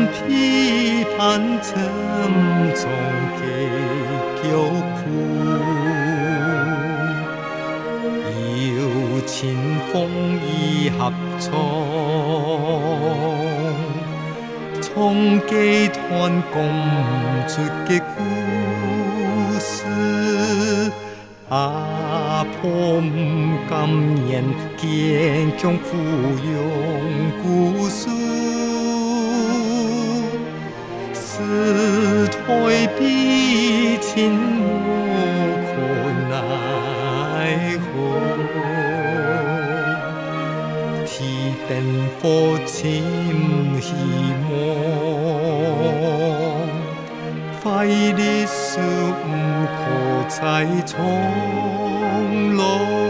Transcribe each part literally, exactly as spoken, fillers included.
批判沉重嘅腳步，搖前風已合創，從幾段講出嘅故事。阿婆唔甘願堅強撫養故事，是台比親無可奈何，天燈火親希望，快歷史唔可再重來。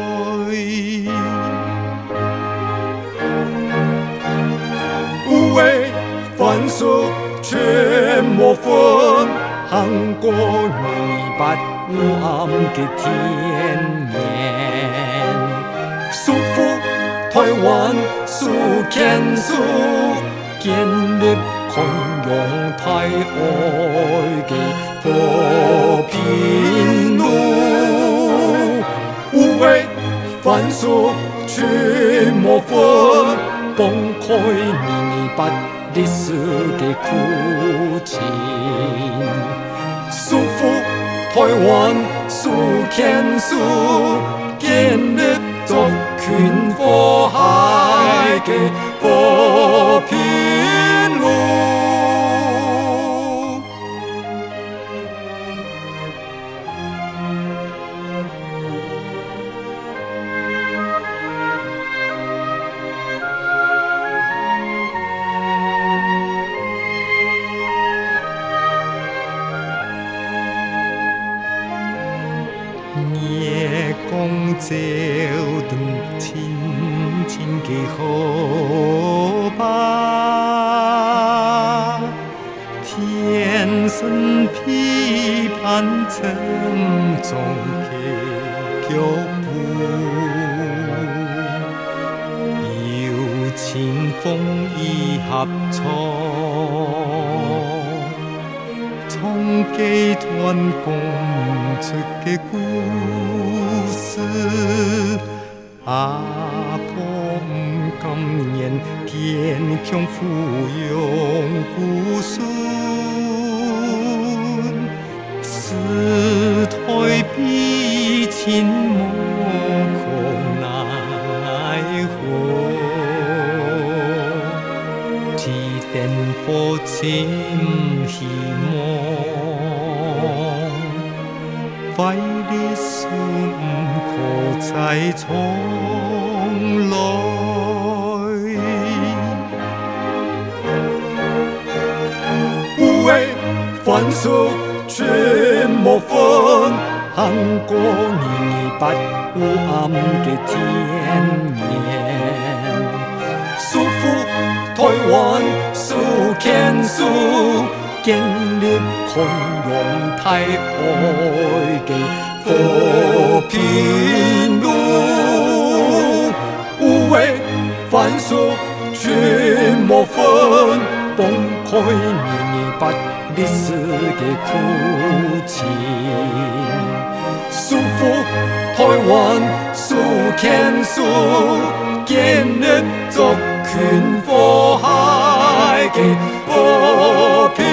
無畏凡事全無分，行過二八烏暗嘅天nhiên，束縛台灣數堅數，建立寬容大愛嘅和平路。無畏凡事全無分，崩潰二八歷史嘅苦情，束縛台灣數堅數，建立族群和諧嘅和平路。夜光照斷親親嘅河吧，天生批判沉重嘅腳步，搖前風已合創，從幾段講出嘅故事，阿婆唔甘願堅強撫養故事，是台比親無可奈何，天燈火親希望，快歷史唔可再重來。無畏凡事全無分，行過二八烏暗嘅天nhiên，束縛台灣數堅數，建立寬容大愛嘅和平路。無畏凡事全無分，崩潰二八歷史嘅苦情，束縛台灣數堅數，建立族群和諧嘅和平。